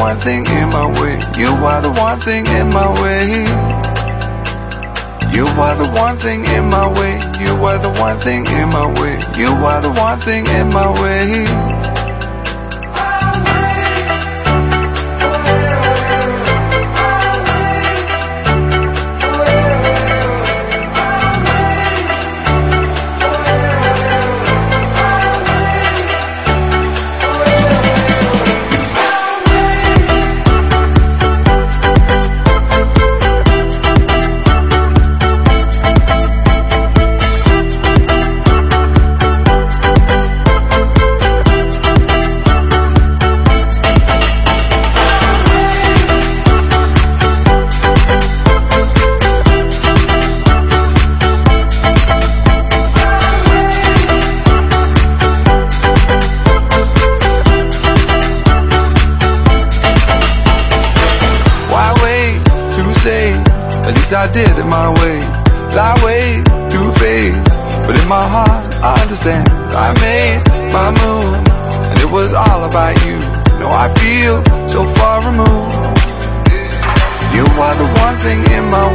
one thing in my way. You are the one thing in my way. You are the one thing in my way. You are the one thing in my way. You are the one thing in my way. At least I did it my way. I wait through phase, but in my heart I understand. I made my move, and it was all about you. No, I feel so far removed. You are the one thing in my